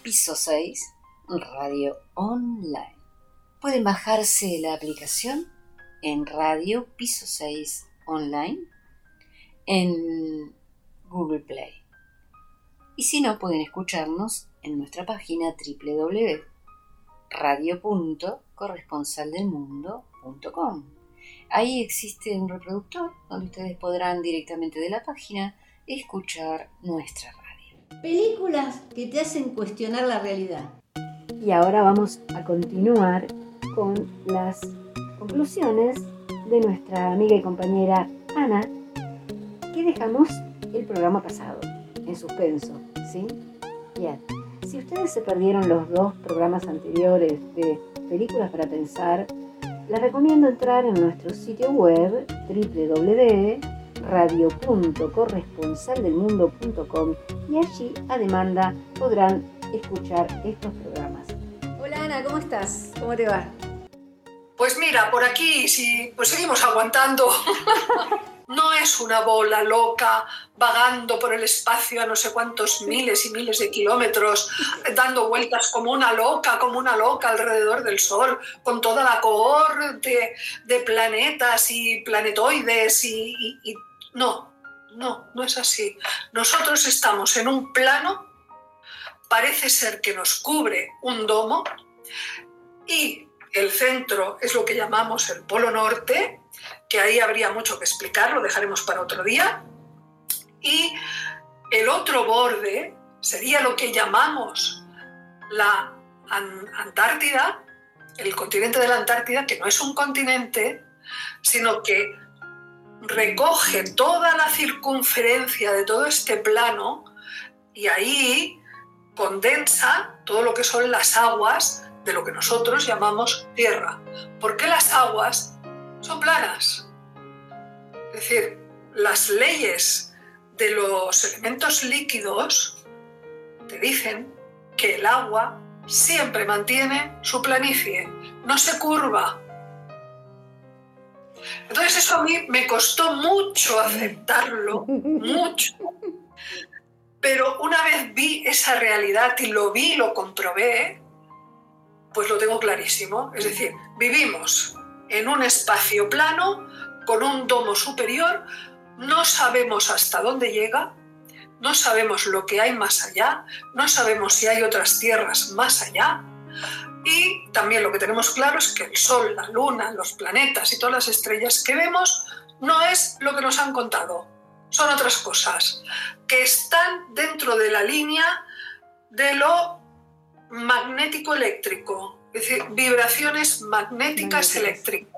Piso 6, Radio Online. Pueden bajarse la aplicación en Radio Piso 6 Online en Google Play. Y si no, pueden escucharnos en nuestra página www.radio.corresponsaldelmundo.com. Ahí existe un reproductor donde ustedes podrán directamente de la página escuchar nuestra radio. Películas que te hacen cuestionar la realidad. Y ahora vamos a continuar con las conclusiones de nuestra amiga y compañera Ana, que dejamos el programa pasado en suspenso, ¿sí? Bien. Si ustedes se perdieron los 2 programas anteriores de Películas para Pensar, les recomiendo entrar en nuestro sitio web www.radio.corresponsaldelmundo.com y allí a demanda podrán escuchar estos programas. Hola Ana, ¿cómo estás? ¿Cómo te va? Pues mira, por aquí sí, pues seguimos aguantando. No es una bola loca vagando por el espacio a no sé cuántos miles y miles de kilómetros, dando vueltas como una loca alrededor del Sol, con toda la cohorte de planetas y planetoides y no es así. Nosotros estamos en un plano, parece ser que nos cubre un domo y el centro es lo que llamamos el Polo Norte, que ahí habría mucho que explicar, lo dejaremos para otro día. Y el otro borde sería lo que llamamos la Antártida, el continente de la Antártida, que no es un continente, sino que recoge toda la circunferencia de todo este plano y ahí condensa todo lo que son las aguas de lo que nosotros llamamos tierra. ¿Por qué las aguas son planas? Es decir, las leyes de los elementos líquidos te dicen que el agua siempre mantiene su planicie, no se curva. Entonces eso a mí me costó mucho aceptarlo, mucho. Pero una vez vi esa realidad y lo comprobé, pues lo tengo clarísimo. Es decir, vivimos en un espacio plano, con un domo superior, no sabemos hasta dónde llega, no sabemos lo que hay más allá, no sabemos si hay otras tierras más allá, y también lo que tenemos claro es que el Sol, la Luna, los planetas y todas las estrellas que vemos no es lo que nos han contado, son otras cosas que están dentro de la línea de lo magnético-eléctrico, es decir, vibraciones magnéticas eléctricas.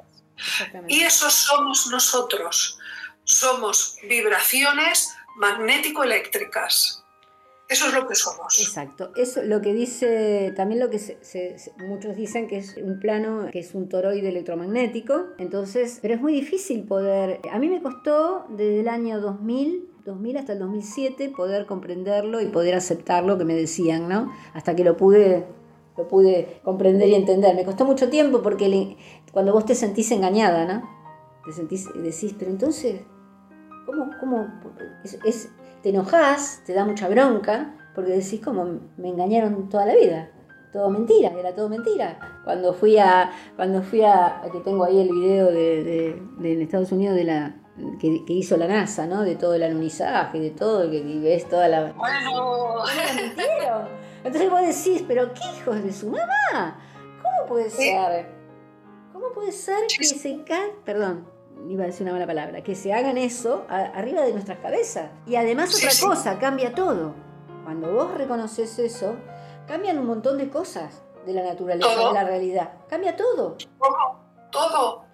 Y eso somos nosotros, somos vibraciones magnético-eléctricas. Eso es lo que somos. Exacto, eso lo que dice, también lo que muchos dicen que es un plano, que es un toroide electromagnético, entonces, pero es muy difícil poder, a mí me costó desde el año 2000 hasta el 2007 poder comprenderlo y poder aceptar lo que me decían, ¿no? Hasta que lo pude comprender y entender. Me costó mucho tiempo porque cuando vos te sentís engañada, ¿no? Decís, pero entonces, ¿cómo? Te enojás, te da mucha bronca, porque decís, como me engañaron toda la vida. Todo mentira, era todo mentira. Cuando fui a que tengo ahí el video de en Estados Unidos que hizo la NASA, ¿no? De todo el alunizaje, de todo, que ves toda la... Bueno... me mintieron. Entonces vos decís, pero qué hijos de su mamá, ¿cómo puede ser? ¿Cómo puede ser que perdón, iba a decir una mala palabra, que se hagan eso arriba de nuestras cabezas? Y además otra cosa, cambia todo. Cuando vos reconoces eso, cambian un montón de cosas de la naturaleza, de la realidad. Cambia todo. Todo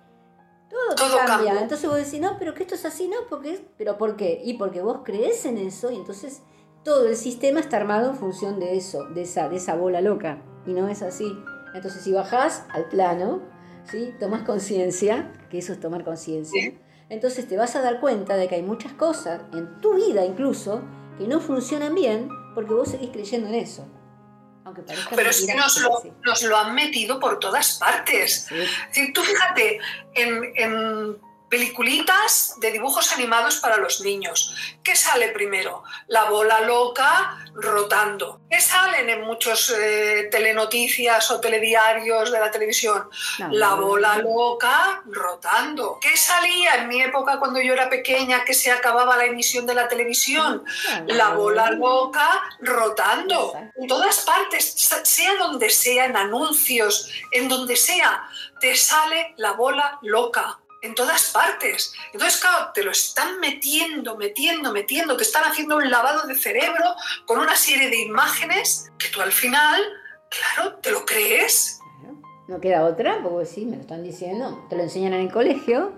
cambia. Entonces vos decís, no, pero que esto es así, no, ¿pero por qué? Y porque vos creés en eso y entonces todo el sistema está armado en función de eso, de esa bola loca. Y no es así. Entonces si bajás al plano, ¿sí? Tomás conciencia, que eso es tomar conciencia, ¿sí? Entonces te vas a dar cuenta de que hay muchas cosas en tu vida incluso que no funcionan bien porque vos seguís creyendo en eso. Aunque parezca pero es que nos lo han metido por todas partes. Sí. Si tú fíjate, en peliculitas de dibujos animados para los niños. ¿Qué sale primero? La bola loca rotando. ¿Qué salen en muchos telenoticias o telediarios de la televisión? La bola loca rotando. ¿Qué salía en mi época cuando yo era pequeña, que se acababa la emisión de la televisión? La bola loca rotando. En todas partes, sea donde sea, en anuncios, en donde sea, te sale la bola loca. En todas partes. Entonces, claro, te lo están metiendo, te están haciendo un lavado de cerebro con una serie de imágenes que tú al final, claro, te lo crees. Claro. No queda otra, porque sí, me lo están diciendo, te lo enseñan en el colegio.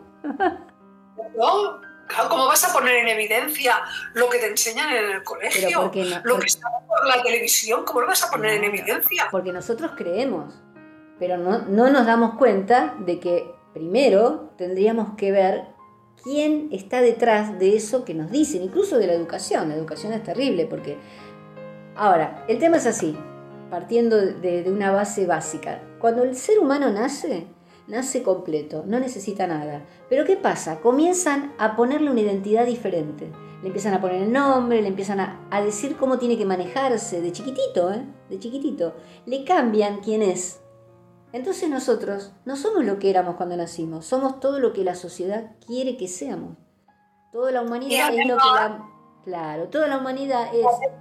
No, claro, ¿cómo vas a poner en evidencia lo que te enseñan en el colegio? Lo que está por la televisión, ¿cómo lo vas a poner en evidencia? Porque nosotros creemos, pero no nos damos cuenta de que primero tendríamos que ver quién está detrás de eso que nos dicen, incluso de la educación. La educación es terrible porque... Ahora, el tema es así, partiendo de una base básica. Cuando el ser humano nace completo, no necesita nada. Pero ¿qué pasa? Comienzan a ponerle una identidad diferente. Le empiezan a poner el nombre, le empiezan a decir cómo tiene que manejarse de chiquitito, de chiquitito. Le cambian quién es. Entonces nosotros no somos lo que éramos cuando nacimos, somos todo lo que la sociedad quiere que seamos. Toda la humanidad es lo que Claro, toda la humanidad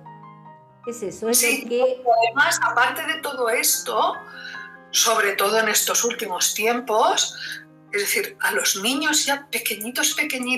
es eso, es sí, lo que... Además, aparte de todo esto, sobre todo en estos últimos tiempos, es decir, a los niños ya pequeñitos,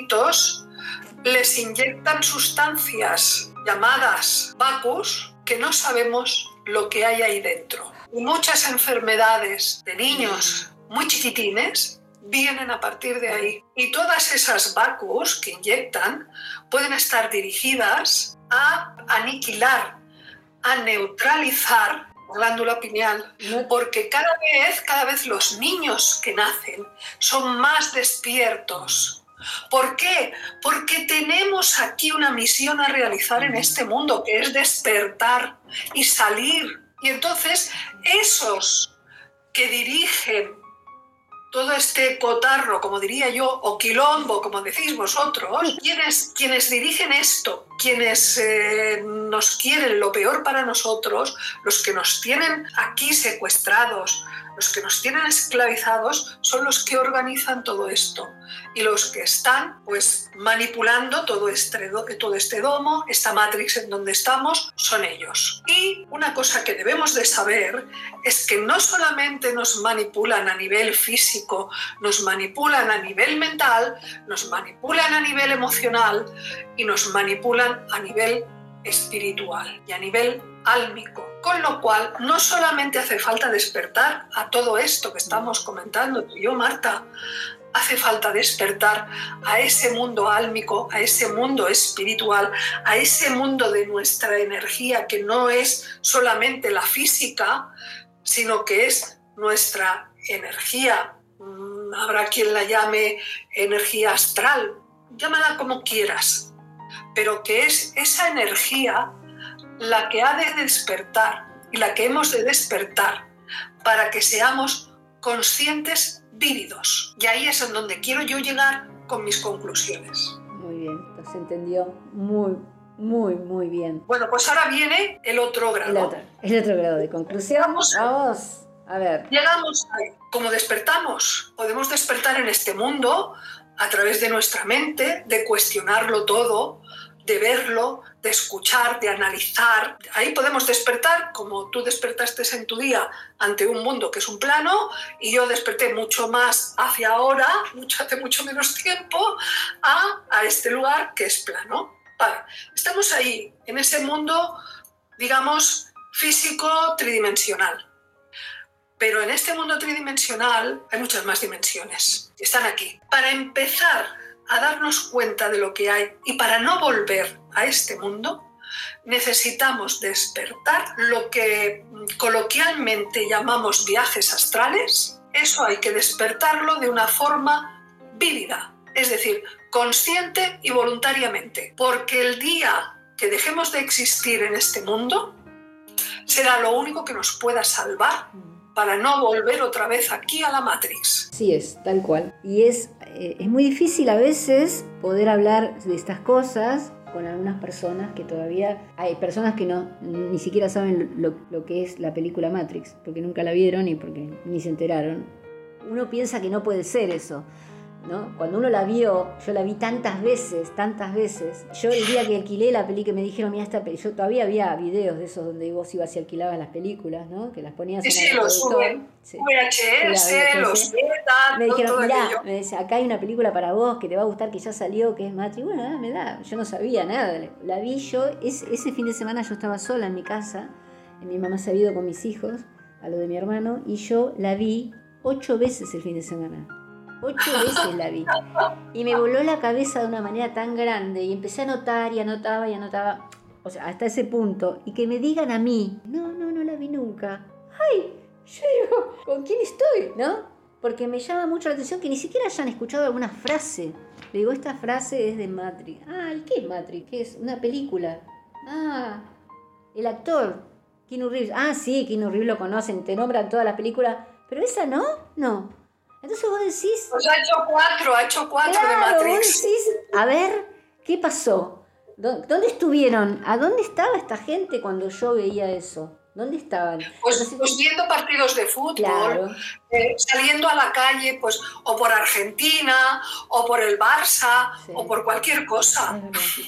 les inyectan sustancias llamadas vacus que no sabemos lo que hay ahí dentro. Y muchas enfermedades de niños muy chiquitines vienen a partir de ahí. Y todas esas vacus que inyectan pueden estar dirigidas a aniquilar, a neutralizar la glándula pineal, porque cada vez los niños que nacen son más despiertos. ¿Por qué? Porque tenemos aquí una misión a realizar en este mundo, que es despertar y salir. Y entonces esos que dirigen todo este cotarro, como diría yo, o quilombo, como decís vosotros, quienes dirigen esto, quienes nos quieren lo peor para nosotros, los que nos tienen aquí secuestrados, los que nos tienen esclavizados, son los que organizan todo esto. Y los que están pues manipulando todo este domo, esta matrix en donde estamos, son ellos. Y una cosa que debemos de saber es que no solamente nos manipulan a nivel físico, nos manipulan a nivel mental, nos manipulan a nivel emocional y nos manipulan a nivel espiritual y a nivel álmico. Con lo cual, no solamente hace falta despertar a todo esto que estamos comentando tú y yo, Marta, hace falta despertar a ese mundo álmico, a ese mundo espiritual, a ese mundo de nuestra energía que no es solamente la física, sino que es nuestra energía. Habrá quien la llame energía astral, llámala como quieras, pero que es esa energía la que ha de despertar y la que hemos de despertar para que seamos conscientes vívidos. Y ahí es en donde quiero yo llegar con mis conclusiones. Muy bien, se entendió muy bien. Bueno, pues ahora viene el otro grado. El otro grado de conclusión. Vamos a ver. Llegamos ahí. Como despertamos, podemos despertar en este mundo a través de nuestra mente, de cuestionarlo todo, de verlo, de escuchar, de analizar. Ahí podemos despertar, como tú despertaste en tu día, ante un mundo que es un plano, y yo desperté mucho más hacia ahora, hace mucho menos tiempo, a este lugar que es plano. Vale. Estamos ahí, en ese mundo, digamos, físico tridimensional. Pero en este mundo tridimensional hay muchas más dimensiones. Están aquí. Para empezar a darnos cuenta de lo que hay y para no volver a este mundo, necesitamos despertar lo que coloquialmente llamamos viajes astrales. Eso hay que despertarlo de una forma vívida, es decir, consciente y voluntariamente. Porque el día que dejemos de existir en este mundo, será lo único que nos pueda salvar para no volver otra vez aquí a la Matrix. Sí es, tal cual. Y es muy difícil a veces poder hablar de estas cosas con algunas personas que todavía... Hay personas que ni siquiera saben lo que es la película Matrix, porque nunca la vieron y porque ni se enteraron. Uno piensa que no puede ser eso, ¿no? Cuando uno la vio, yo la vi tantas veces. Yo el día que alquilé la película me dijeron, mira esta película, yo todavía había videos de esos donde vos ibas y alquilabas las películas, ¿no? Que las ponías en el reproductor. VHS, los beta, me dijeron, todo mirá, aquello. me decía, acá hay una película para vos que te va a gustar, que ya salió, que es Matrix. Bueno, me da, yo no sabía nada. La vi yo, ese fin de semana yo estaba sola en mi casa, mi mamá se había ido con mis hijos, a lo de mi hermano, y yo la vi 8 veces el fin de semana. 8 veces la vi. Y me voló la cabeza de una manera tan grande. Y empecé a anotar y anotaba. O sea, hasta ese punto. Y que me digan a mí, no la vi nunca. ¡Ay! Yo digo, ¿con quién estoy? ¿No? Porque me llama mucho la atención que ni siquiera hayan escuchado alguna frase. Le digo, esta frase es de Matrix. Ah, ¿y qué es Matrix? ¿Qué es? Una película. Ah, el actor, Keanu Reeves. Ah, sí, Keanu Reeves lo conocen, te nombran todas las películas. Pero esa no. Entonces vos decís... Pues ha hecho cuatro claro, de Matrix. Vos decís, a ver, ¿qué pasó? ¿Dónde estuvieron? ¿A dónde estaba esta gente cuando yo veía eso? ¿Dónde estaban? Pues viendo partidos de fútbol, claro. Saliendo a la calle, pues o por Argentina, o por el Barça, sí, o por cualquier cosa.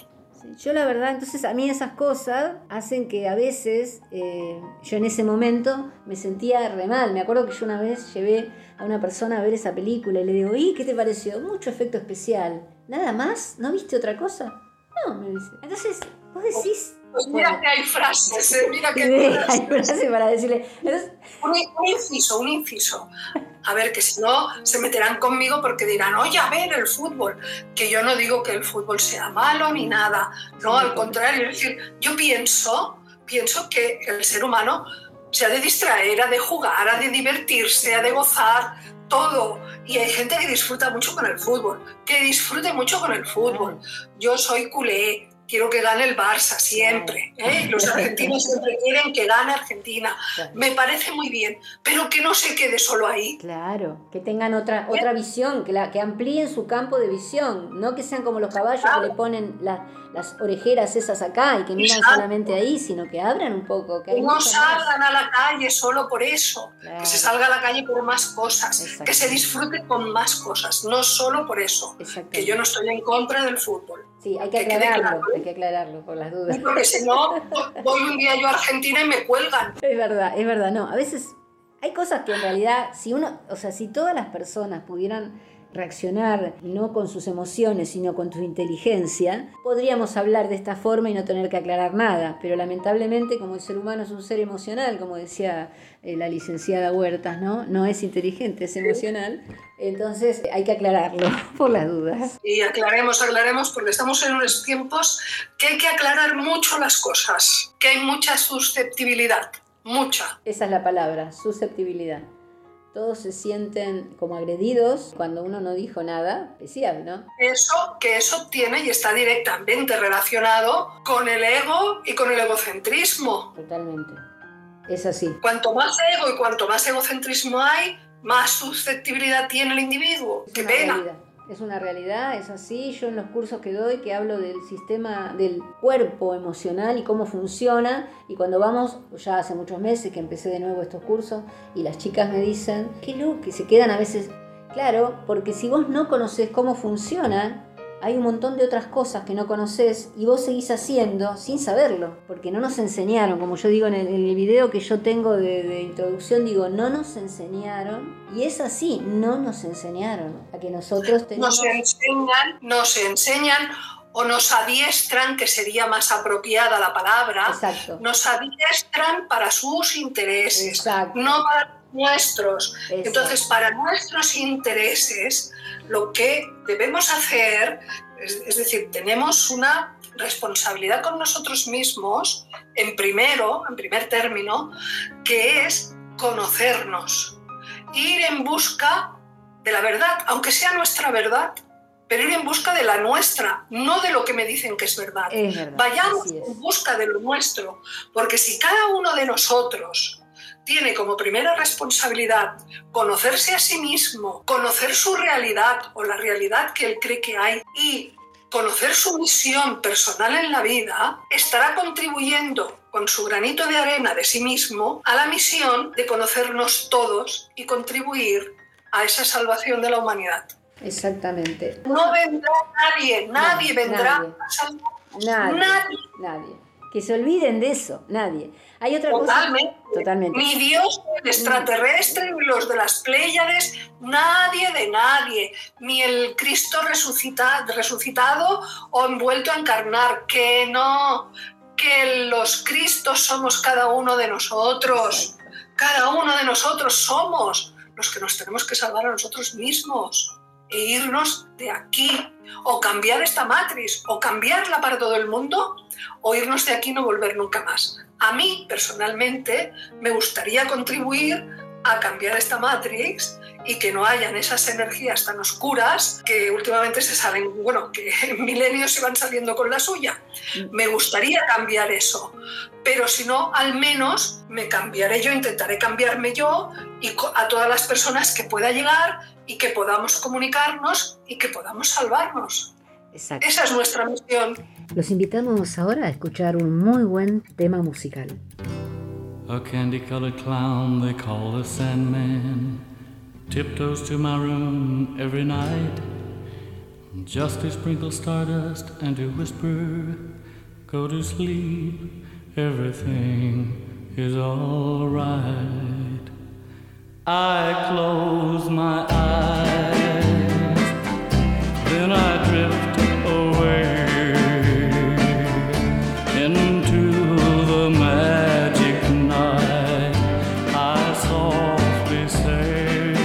Yo la verdad, entonces a mí esas cosas hacen que a veces, yo en ese momento me sentía re mal. Me acuerdo que yo una vez llevé a una persona a ver esa película y le digo, ¿y qué te pareció? Mucho efecto especial. ¿Nada más? ¿No viste otra cosa? No, me dice. Entonces, vos decís... Pues mira que hay frases, mira que hay frases para decirle. Entonces... Un inciso. A ver, que si no se meterán conmigo porque dirán, oye, a ver, el fútbol. Que yo no digo que el fútbol sea malo ni nada. No, al contrario. Es decir, yo pienso que el ser humano se ha de distraer, ha de jugar, ha de divertirse, ha de gozar, todo. Y hay gente que disfruta mucho con el fútbol, que disfrute mucho con el fútbol. Yo soy culé. Quiero que gane el Barça siempre, ¿eh? Los argentinos siempre quieren que gane Argentina. Me parece muy bien, pero que no se quede solo ahí. Claro, que tengan otra visión, que amplíen su campo de visión, no que sean como los caballos que le ponen las orejeras esas acá y que miran solamente ahí, sino que abran un poco. Que no salgan a la calle solo por eso, que se salga a la calle por más cosas, que se disfrute con más cosas, no solo por eso, que yo no estoy en contra del fútbol. Sí, hay que aclararlo por las dudas. Porque si no, voy un día yo a Argentina y me cuelgan. Es verdad, no. A veces hay cosas que en realidad, si todas las personas pudieran reaccionar no con sus emociones, sino con su inteligencia, podríamos hablar de esta forma y no tener que aclarar nada. Pero lamentablemente, como el ser humano es un ser emocional, como decía la licenciada Huertas, no es inteligente, es emocional. Entonces hay que aclararlo por las dudas. Y aclaremos porque estamos en unos tiempos que hay que aclarar mucho las cosas, que hay mucha susceptibilidad, mucha. Esa es la palabra, susceptibilidad. Todos se sienten como agredidos cuando uno no dijo nada especial, ¿no? Eso tiene y está directamente relacionado con el ego y con el egocentrismo. Totalmente. Es así. Cuanto más ego y cuanto más egocentrismo hay, más susceptibilidad tiene el individuo. ¡Qué pena! Es una realidad, es así. Yo en los cursos que doy, que hablo del sistema del cuerpo emocional y cómo funciona, y cuando vamos, ya hace muchos meses que empecé de nuevo estos cursos, y las chicas me dicen, qué loco, que se quedan a veces, claro, porque si vos no conocés cómo funciona, hay un montón de otras cosas que no conocés y vos seguís haciendo sin saberlo, porque no nos enseñaron, como yo digo en el video que yo tengo de introducción, digo, no nos enseñaron, y es así, no nos enseñaron a que nosotros tenemos... Nos enseñan o nos adiestran, que sería más apropiada la palabra. Exacto. Nos adiestran para sus intereses, exacto, no para nuestros. Exacto. Entonces, para nuestros intereses, lo que debemos hacer, es decir, tenemos una responsabilidad con nosotros mismos, en primer término, que es conocernos, ir en busca de la verdad, aunque sea nuestra verdad, pero ir en busca de la nuestra, no de lo que me dicen que es verdad. Es verdad. Vayamos en busca de lo nuestro, porque si cada uno de nosotros tiene como primera responsabilidad conocerse a sí mismo, conocer su realidad o la realidad que él cree que hay y conocer su misión personal en la vida, estará contribuyendo con su granito de arena de sí mismo a la misión de conocernos todos y contribuir a esa salvación de la humanidad. Exactamente. No vendrá nadie vendrá a salvarnos. Nadie. Que se olviden de eso, nadie. Hay otra Totalmente. cosa. Totalmente. Ni Dios, ni el extraterrestre, ni los de las Pléyades, nadie de nadie. Ni el Cristo resucitado o envuelto a encarnar. Que no, que los Cristos somos cada uno de nosotros. Cada uno de nosotros somos los que nos tenemos que salvar a nosotros mismos e irnos de aquí, o cambiar esta matriz, o cambiarla para todo el mundo, o irnos de aquí y no volver nunca más. A mí, personalmente, me gustaría contribuir a cambiar esta matrix y que no hayan esas energías tan oscuras que últimamente se salen, bueno, que en milenios se van saliendo con la suya. Me gustaría cambiar eso, pero si no, al menos me cambiaré yo, intentaré cambiarme yo y a todas las personas que pueda llegar y que podamos comunicarnos y que podamos salvarnos. Exacto. Esa es nuestra misión. Los invitamos ahora a escuchar un muy buen tema musical. A candy-colored clown they call the Sandman tiptoes to my room every night just to sprinkle stardust and to whisper, go to sleep, everything is all right. I close my eyes, then I drift away into the magic night. I softly say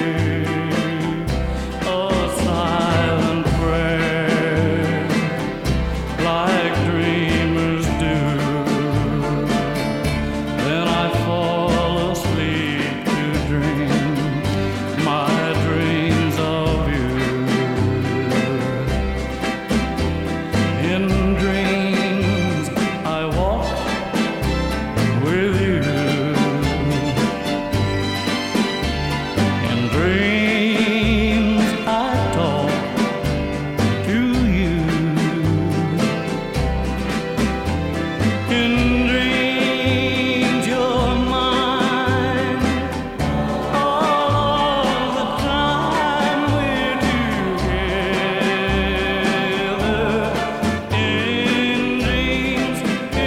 a silent prayer like dreamers do. Then I fall asleep to dream my dreams of you. In dreams I walk with you. In dreams I talk to you. In dreams you're mine all the time we're together. In dreams,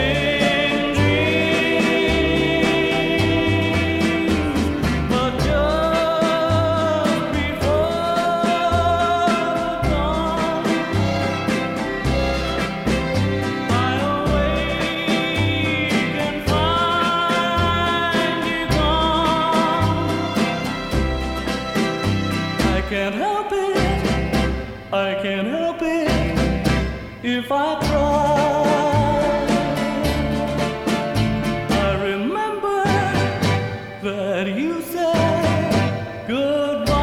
but just before dawn, I awake and find you gone. I can't help it if I try. I remember that you said goodbye.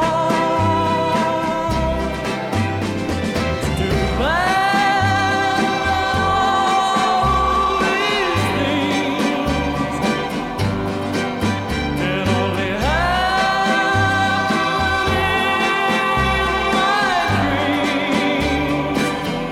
It's too bad all these things can only happen in my dreams.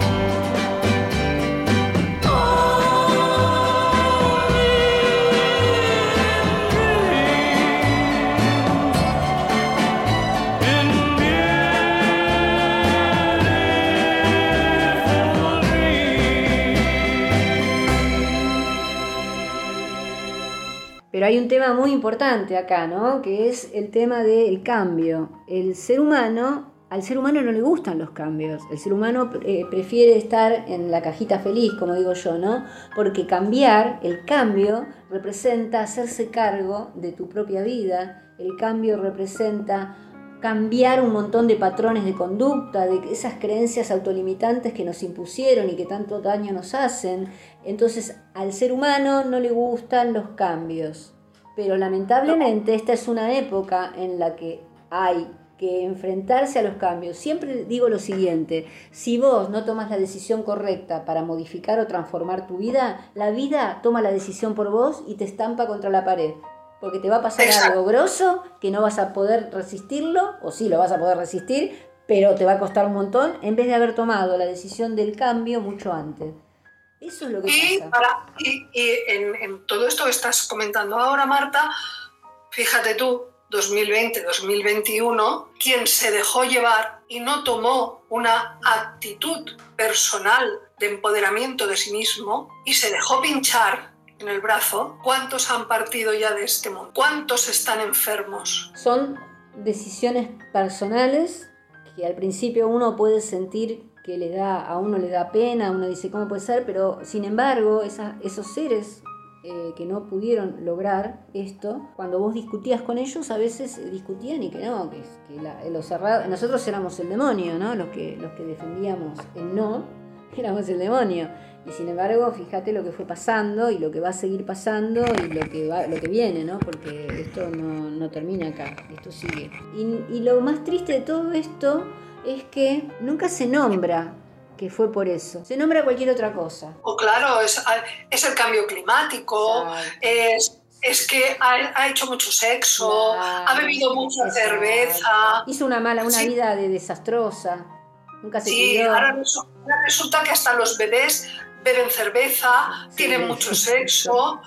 Pero hay un tema muy importante acá, ¿no? Que es el tema del cambio. El ser humano, al ser humano no le gustan los cambios. El ser humano prefiere estar en la cajita feliz, como digo yo, ¿no? Porque cambiar, el cambio, representa hacerse cargo de tu propia vida. El cambio representa cambiar un montón de patrones de conducta, de esas creencias autolimitantes que nos impusieron y que tanto daño nos hacen. Entonces, al ser humano no le gustan los cambios. Pero lamentablemente esta es una época en la que hay que enfrentarse a los cambios. Siempre digo lo siguiente: si vos no tomas la decisión correcta para modificar o transformar tu vida, la vida toma la decisión por vos y te estampa contra la pared. porque te va a pasar Exacto. algo grosso que no vas a poder resistirlo, o sí lo vas a poder resistir, pero te va a costar un montón, en vez de haber tomado la decisión del cambio mucho antes. Eso es lo que Y, pasa. en todo esto que estás comentando ahora, Marta, fíjate tú, 2020, 2021, quien se dejó llevar y no tomó una actitud personal de empoderamiento de sí mismo y se dejó pinchar en el brazo, ¿cuántos han partido ya de este mundo? ¿Cuántos están enfermos? Son decisiones personales que al principio uno puede sentir que a uno le da pena, uno dice cómo puede ser, pero sin embargo esos seres que no pudieron lograr esto, cuando vos discutías con ellos, a veces discutían y que no, los cerrados, nosotros éramos el demonio, ¿no? Los que defendíamos el no, éramos el demonio. Y sin embargo, fíjate lo que fue pasando y lo que va a seguir pasando y lo que viene, ¿no? Porque esto no termina acá, esto sigue. Y lo más triste de todo esto es que nunca se nombra que fue por eso. Se nombra cualquier otra cosa. O claro, es el cambio climático, Exacto. es que ha hecho mucho sexo, Claro, ha bebido mucha exacto. cerveza. Hizo una Sí. vida desastrosa. Nunca se Sí, cuidó. ahora resulta que hasta los bebés beben cerveza, Sí. tienen mucho sexo,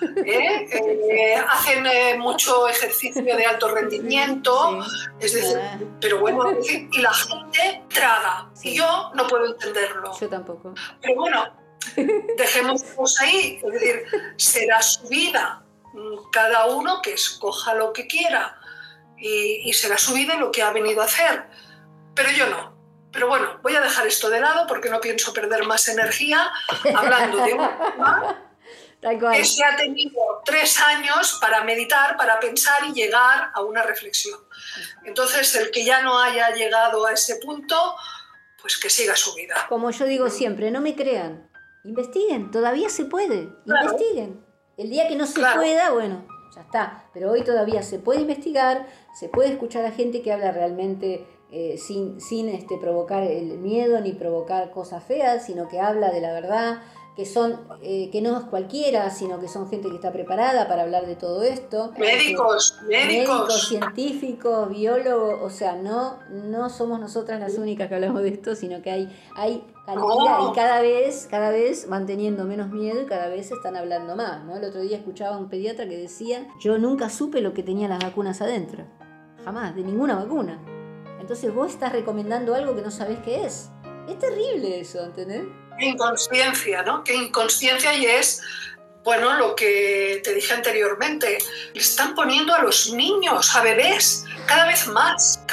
hacen mucho ejercicio de alto rendimiento, Sí. es decir, pero bueno, es decir, y la gente traga, Sí. y yo no puedo entenderlo. Yo tampoco. Pero bueno, dejémoslos ahí, es decir, será su vida, cada uno que escoja lo que quiera, y será su vida y lo que ha venido a hacer, pero yo no. Pero bueno, voy a dejar esto de lado porque no pienso perder más energía hablando de un tema Tal cual. que se ha tenido 3 años para meditar, para pensar y llegar a una reflexión. Entonces, el que ya no haya llegado a ese punto, pues que siga su vida. Como yo digo siempre, no me crean. Investiguen, todavía se puede. Claro. Investiguen. El día que no se Claro. pueda, bueno, ya está. Pero hoy todavía se puede investigar, se puede escuchar a gente que habla realmente sin provocar el miedo ni provocar cosas feas, sino que habla de la verdad, que no es cualquiera, sino que son gente que está preparada para hablar de todo esto. Médicos, Científicos, biólogos, o sea, no somos nosotras las únicas que hablamos de esto, sino que hay cantidad No. y cada vez van teniendo menos miedo y cada vez se están hablando más, ¿no? El otro día escuchaba a un pediatra que decía, yo nunca supe lo que tenían las vacunas adentro, jamás, de ninguna vacuna. Entonces vos estás recomendando algo que no sabés qué es. Es terrible eso, ¿entendés? Qué inconsciencia, ¿no? Qué inconsciencia, y es, bueno, lo que te dije anteriormente, le están poniendo a los niños, a bebés, cada vez más.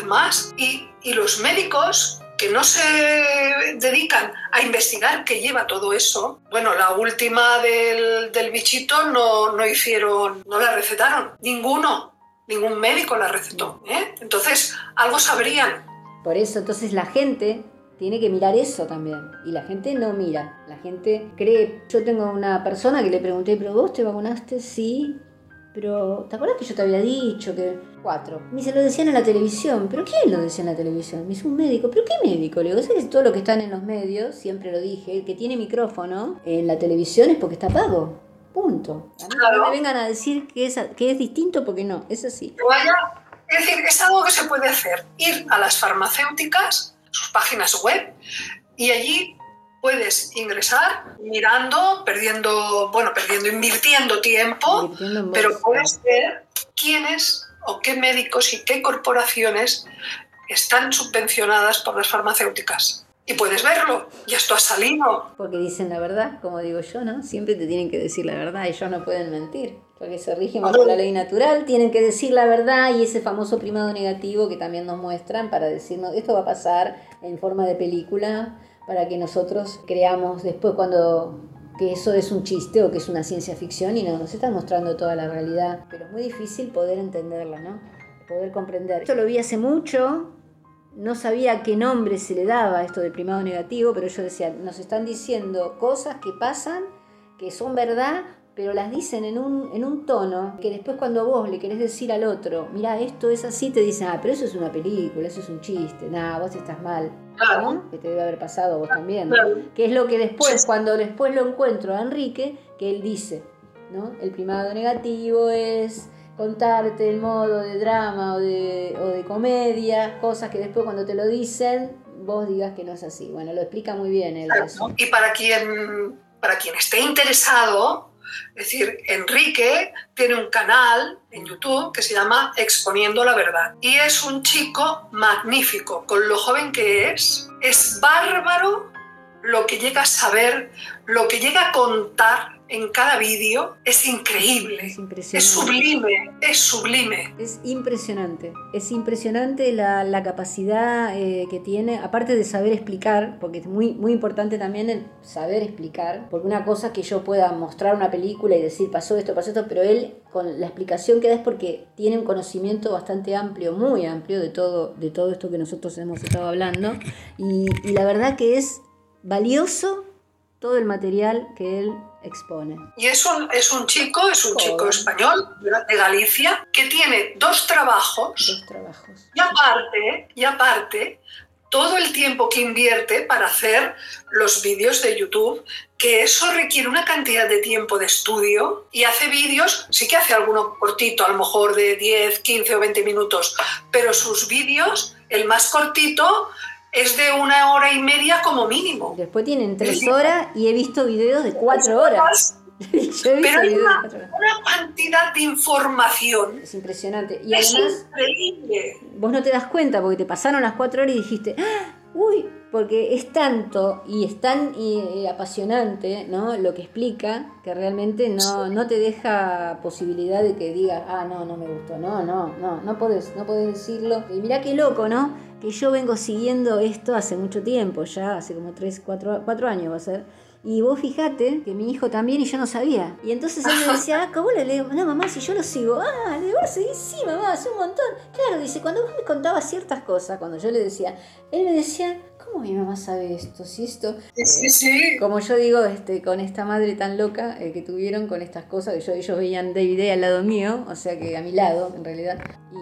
Y los médicos que no se dedican a investigar qué lleva todo eso, bueno, la última del bichito no la recetaron, ningún médico la recetó, ¿eh? Entonces, algo sabrían. Por eso, entonces la gente tiene que mirar eso también. Y la gente no mira. La gente cree. Yo tengo una persona que le pregunté, ¿pero vos te vacunaste? Sí. Pero, ¿te acuerdas que yo te había dicho que 4? Me dice, lo decían en la televisión. ¿Pero quién lo decía en la televisión? Me dice, un médico. ¿Pero qué médico? Le digo, ¿sabes que todo lo que están en los medios? Siempre lo dije. El que tiene micrófono en la televisión es porque está pago. Punto. A mí Claro. no me vengan a decir que es distinto porque no. Es así. Es decir, es algo que se puede hacer. Ir a las farmacéuticas, sus páginas web, y allí puedes ingresar mirando, invirtiendo tiempo, Invirtiendo en pero bolsa. puedes ver quiénes o qué médicos y qué corporaciones están subvencionadas por las farmacéuticas. Y puedes verlo, y esto ha salido. Porque dicen la verdad, como digo yo, ¿no? Siempre te tienen que decir la verdad, ellos no pueden mentir, porque se rigen bajo la ley natural, tienen que decir la verdad, y ese famoso primado negativo que también nos muestran para decirnos, esto va a pasar en forma de película, para que nosotros creamos después que eso es un chiste o que es una ciencia ficción, y nos están mostrando toda la realidad. Pero es muy difícil poder entenderla, ¿no? Poder comprender. Esto lo vi hace mucho. No sabía qué nombre se le daba a esto del primado negativo, pero yo decía, nos están diciendo cosas que pasan, que son verdad, pero las dicen en un tono que después cuando vos le querés decir al otro, mira, esto es así, te dicen, pero eso es una película, eso es un chiste, vos estás mal, Claro. ¿no? Que te debe haber pasado a vos también, ¿no? Claro. Que es lo que después, Sí. cuando después lo encuentro a Enrique, que él dice, ¿no? El primado negativo es contarte el modo de drama o de comedia, cosas que después cuando te lo dicen, vos digas que no es así. Bueno, lo explica muy bien él. Claro, Eso. ¿no? Y para quien esté interesado, es decir, Enrique tiene un canal en YouTube que se llama Exponiendo la Verdad. Y es un chico magnífico, con lo joven que es bárbaro lo que llega a saber, lo que llega a contar en cada vídeo, es increíble, Es impresionante. es sublime, es sublime. Es impresionante la capacidad que tiene, aparte de saber explicar, porque es muy, muy importante también el saber explicar, porque una cosa es que yo pueda mostrar una película y decir pasó esto, pero él con la explicación que da es porque tiene un conocimiento bastante amplio, muy amplio de todo esto que nosotros hemos estado hablando, y la verdad que es valioso todo el material que él expone. Y es un chico español de Galicia que tiene dos trabajos y aparte todo el tiempo que invierte para hacer los vídeos de YouTube, que eso requiere una cantidad de tiempo de estudio, y hace vídeos, sí que hace alguno cortito, a lo mejor de 10, 15 o 20 minutos, pero sus vídeos, el más cortito, es de 1 hora y media como mínimo. Después tienen 3 horas y he visto videos de 4 horas. Pero hay una cantidad de información. Es impresionante. Y es además, increíble. vos no te das cuenta porque te pasaron las 4 horas y dijiste, ¡ah! Uy, porque es tanto y es tan apasionante, ¿no? Lo que explica, que realmente no te deja posibilidad de que digas, no me gustó, no podés decirlo. Y mirá qué loco, ¿no? Que yo vengo siguiendo esto hace mucho tiempo, ya hace como 4 años va a ser. Y vos fijate que mi hijo también y yo no sabía. Y entonces él me decía, ¿cómo le digo? No, mamá, si yo lo sigo. ¿Le digo, lo seguís? Sí, mamá, hace un montón. Claro, dice, cuando vos me contabas ciertas cosas, cuando yo le decía, él me decía, ¿cómo mi mamá sabe esto? Si esto... Sí. Como yo digo, con esta madre tan loca que tuvieron con estas cosas, que ellos veían David Day al lado mío, o sea que a mi lado, en realidad.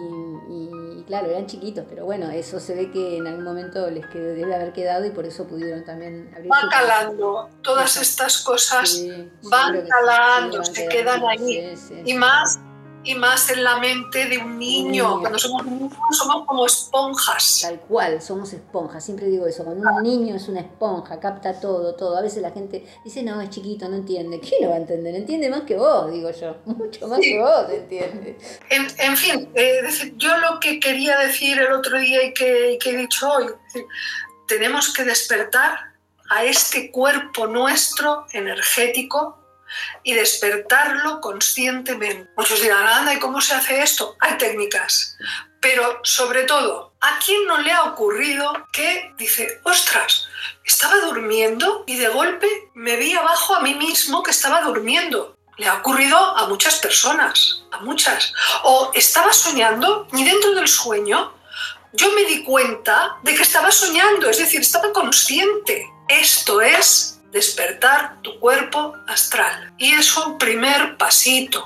Y claro, eran chiquitos, pero bueno, eso se ve que en algún momento les debe haber quedado y por eso pudieron también abrir. Va calando, todas estas cosas van calando, se quedan ahí. Sí. Y más en la mente de un niño. Cuando somos niños somos como esponjas. Tal cual, somos esponjas, siempre digo eso, cuando un niño es una esponja, capta todo. A veces la gente dice, no, es chiquito, no entiende. ¿Qué no va a entender? Entiende más que vos, digo yo, mucho más que vos entiende. En fin, yo lo que quería decir el otro día y que he dicho hoy, tenemos que despertar a este cuerpo nuestro energético y despertarlo conscientemente. Muchos dirán, anda, ¿y cómo se hace esto? Hay técnicas, pero sobre todo, ¿a quién no le ha ocurrido que dice, ostras, estaba durmiendo y de golpe me vi abajo a mí mismo que estaba durmiendo? Le ha ocurrido a muchas personas, a muchas. O estaba soñando y dentro del sueño yo me di cuenta de que estaba soñando, es decir, estaba consciente. Esto es despertar tu cuerpo astral. Y es un primer pasito.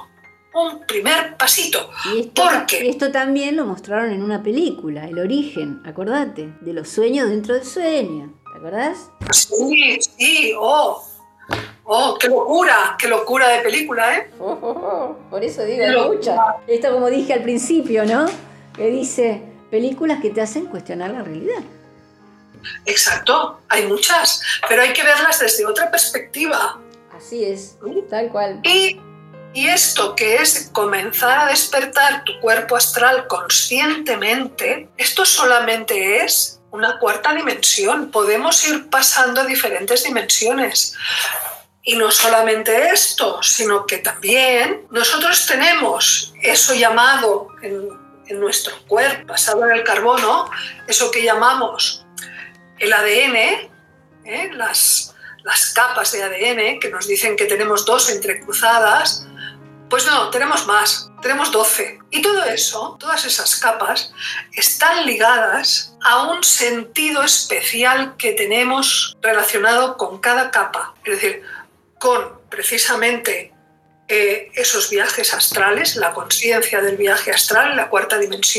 Y esto también lo mostraron en una película, El Origen, acordate, de los sueños dentro del sueño. ¿Te acordás? Sí, qué locura de película, ¿eh? Por eso digo, escucha. Esto como dije al principio, ¿no? Que dice, películas que te hacen cuestionar la realidad. Exacto, hay muchas, pero hay que verlas desde otra perspectiva. Así es, tal cual. Y esto que es comenzar a despertar tu cuerpo astral conscientemente, esto solamente es una cuarta dimensión. Podemos ir pasando a diferentes dimensiones. Y no solamente esto, sino que también nosotros tenemos eso llamado en nuestro cuerpo, basado en el carbono, eso que llamamos el ADN, las capas de ADN que nos dicen que tenemos 2 entrecruzadas, pues no, tenemos más, tenemos 12. Y todo eso, todas esas capas, están ligadas a un sentido especial que tenemos relacionado con cada capa. Es decir, con precisamente esos viajes astrales, la conciencia del viaje astral, la cuarta dimensión,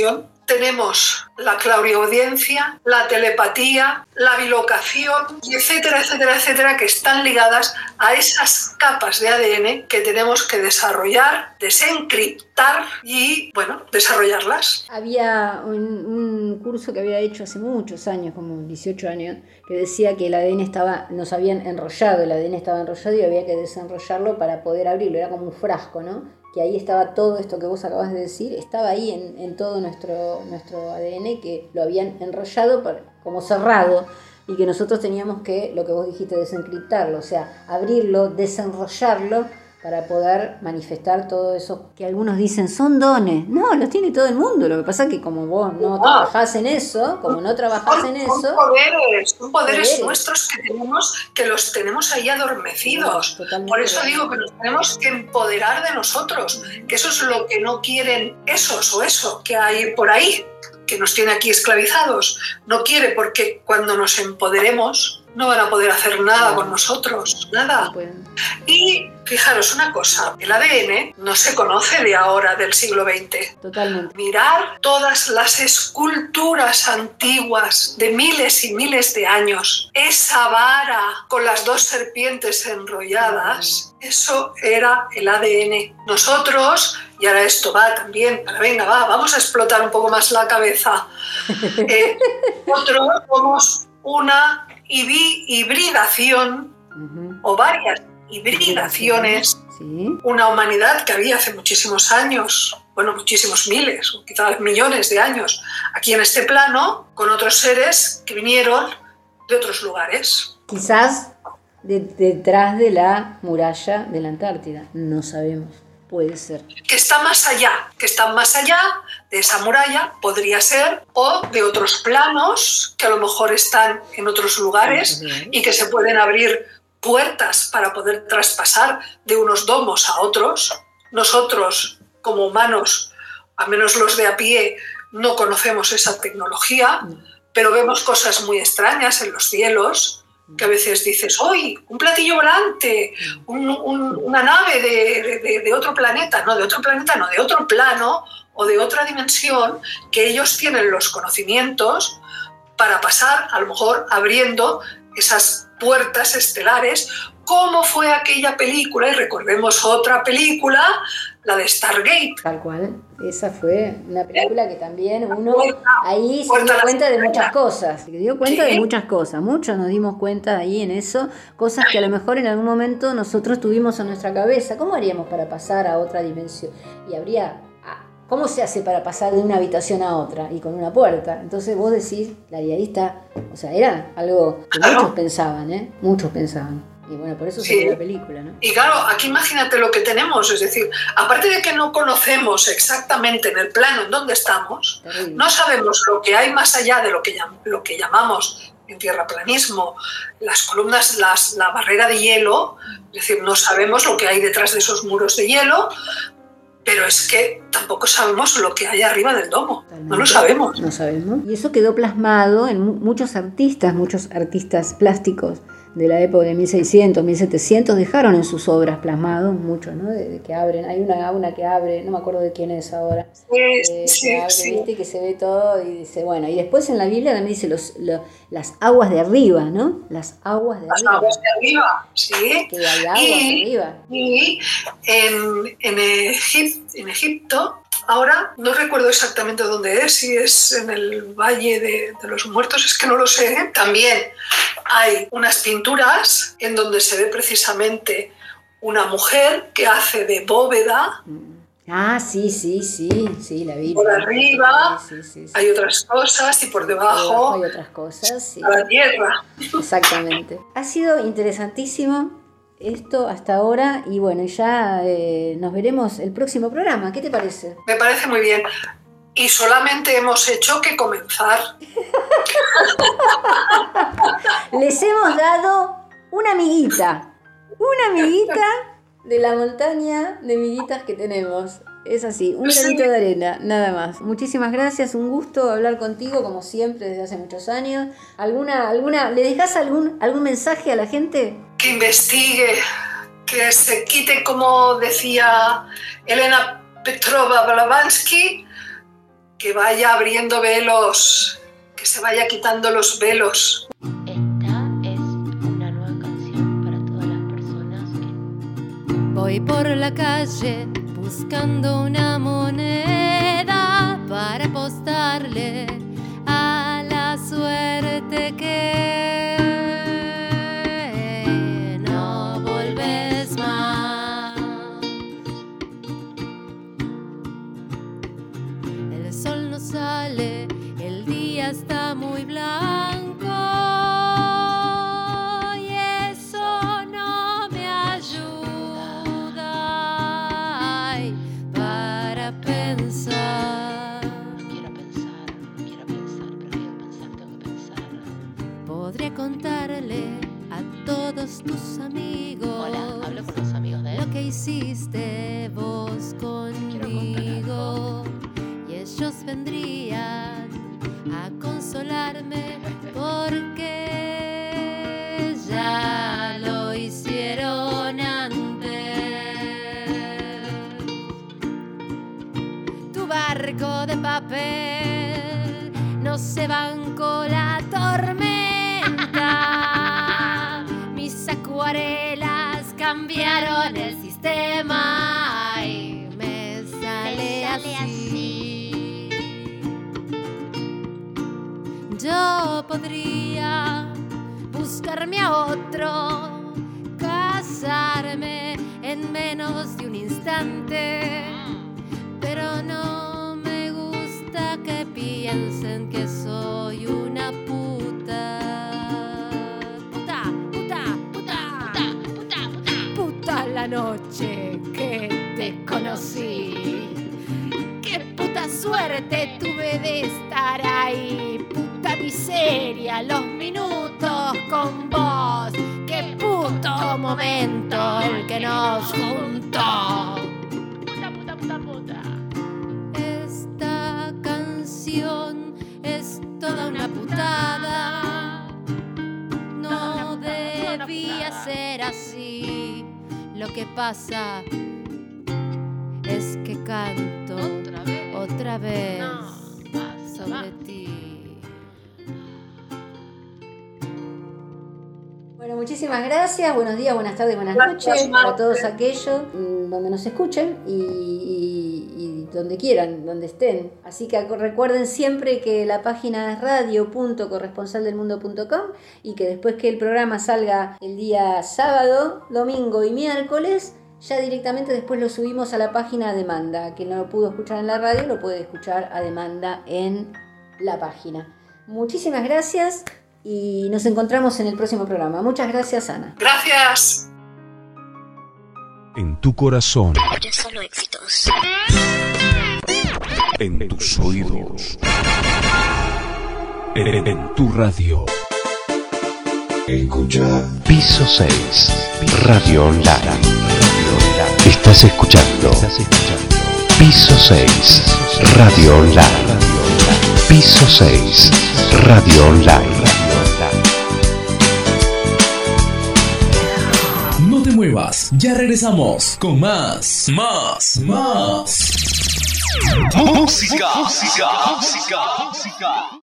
tenemos la clariaudiencia, la telepatía, la bilocación, y etcétera, etcétera, etcétera, que están ligadas a esas capas de ADN que tenemos que desarrollar, desencriptar y, bueno, desarrollarlas. Había un curso que había hecho hace muchos años, como 18 años, que decía que el ADN estaba, nos habían enrollado, el ADN estaba enrollado y había que desenrollarlo para poder abrirlo, era como un frasco, ¿no? Que ahí estaba todo esto que vos acabas de decir, estaba ahí en todo nuestro ADN, que lo habían enrollado como cerrado, y que nosotros teníamos que, lo que vos dijiste, desencriptarlo, o sea, abrirlo, desenrollarlo, para poder manifestar todo eso que algunos dicen son dones. No, los tiene todo el mundo. Lo que pasa es que como vos no trabajás en eso, Son poderes nuestros que los tenemos ahí adormecidos. Por eso digo que nos tenemos que empoderar de nosotros, que eso es lo que no quieren esos o eso que hay por ahí, que nos tiene aquí esclavizados. No quiere, porque cuando nos empoderemos no van a poder hacer nada con nosotros, nada. Y fijaros una cosa, el ADN no se conoce de ahora, del siglo XX. Totalmente. Mirar todas las esculturas antiguas de miles y miles de años, esa vara con las dos serpientes enrolladas, eso era el ADN. Nosotros, y ahora esto va también, venga, vamos a explotar un poco más la cabeza. Nosotros somos una hibridación, o varias hibridaciones, una humanidad que había hace muchísimos años, bueno, muchísimos miles, o quizás millones de años, aquí en este plano, con otros seres que vinieron de otros lugares. Quizás detrás de la muralla de la Antártida, no sabemos. Puede ser. Que están más allá de esa muralla, podría ser, o de otros planos que a lo mejor están en otros lugares y que se pueden abrir puertas para poder traspasar de unos domos a otros. Nosotros, como humanos, al menos los de a pie, no conocemos esa tecnología, pero vemos cosas muy extrañas en los cielos, que a veces dices, ¡hoy! Un platillo volante, una nave de otro planeta, no, de otro planeta, no, de otro plano o de otra dimensión, que ellos tienen los conocimientos para pasar, a lo mejor abriendo esas puertas estelares, como fue aquella película, y recordemos otra película, la de Stargate. Tal cual, esa fue una película que también uno ahí se dio cuenta de muchas cosas, muchos nos dimos cuenta ahí en eso, cosas que a lo mejor en algún momento nosotros tuvimos en nuestra cabeza, ¿cómo haríamos para pasar a otra dimensión? Y ¿cómo se hace para pasar de una habitación a otra? Y con una puerta. Entonces vos decís, la idealista, o sea, era algo que muchos pensaban. Y bueno, por eso se ve la película, ¿no? Y claro, aquí imagínate lo que tenemos, es decir, aparte de que no conocemos exactamente en el plano en donde estamos, no sabemos lo que hay más allá de lo que llamamos en tierraplanismo las columnas, la barrera de hielo, es decir, no sabemos lo que hay detrás de esos muros de hielo, pero es que tampoco sabemos lo que hay arriba del domo. No lo sabemos. No sabemos. Y eso quedó plasmado en muchos artistas plásticos de la época de 1600, 1700, dejaron en sus obras plasmados, muchos, ¿no? De que abren. Hay una que abre, no me acuerdo de quién es ahora. Que abre, ¿viste? Que se ve todo y dice, bueno, y después en la Biblia también dice las aguas de arriba, ¿no? Las aguas de arriba, sí. Que hay aguas de arriba. Y en Egipto, ahora no recuerdo exactamente dónde es, si es en el Valle de los Muertos, es que no lo sé, ¿eh? También hay unas pinturas en donde se ve precisamente una mujer que hace de bóveda. Ah, sí, la vi. Por arriba sí. Hay otras cosas y por debajo hay otras cosas, sí. A la tierra. Exactamente. Ha sido interesantísimo esto hasta ahora y bueno, ya nos veremos el próximo programa. ¿Qué te parece? Me parece muy bien. Y solamente hemos hecho que comenzar. Les hemos dado una amiguita de la montaña de amiguitas que tenemos. Es así, un granito de arena, nada más. Muchísimas gracias, un gusto hablar contigo como siempre desde hace muchos años. ¿Le dejás algún mensaje a la gente? Que investigue, que se quite, como decía Elena Petrova Blavatsky, que vaya abriendo velos, que se vaya quitando los velos. Esta es una nueva canción para todas las personas que... Voy por la calle buscando una moneda para apostarle a la suerte que no volves más. El sol no sale, el día está muy blanco y eso no me ayuda ay, para pensar. No quiero pensar, prefiero pensar, tengo que pensar. Podría contarle a todos tus amigos. Hola, hablo con los amigos de lo él. que hiciste vos conmigo y ellos vendrían a consolarme porque ya lo hicieron antes. Tu barco de papel no se bancó la tormenta. Mis acuarelas cambiaron el sistema y me sale así. Yo podría buscarme a otro, casarme en menos de un instante, pero no me gusta que piensen que soy una puta. Puta la noche que te conocí. Qué puta suerte tuve de estar ahí. Puta miseria los minutos con vos. Qué puto momento el que nos juntó. Puta. Esta canción es toda una putada. No debía ser así. Lo que pasa es que canto otra vez sobre ti. Bueno, muchísimas gracias. Buenos días, buenas tardes, buenas noches Marta. a todos aquellos donde nos escuchen y donde quieran, donde estén. Así que recuerden siempre que la página es radio.corresponsaldelmundo.com y que después que el programa salga el día sábado, domingo y miércoles, ya directamente después lo subimos a la página a demanda. Quien no lo pudo escuchar en la radio lo puede escuchar a demanda en la página. Muchísimas gracias y nos encontramos en el próximo programa. Muchas gracias, Ana. Gracias. En tu corazón, Yo solo éxitos. en tus oídos, en tu radio. Escucha Piso 6, Radio Online. Estás escuchando Piso 6, Radio Online. Piso 6, Radio Online. No te muevas, ya regresamos con más. Música.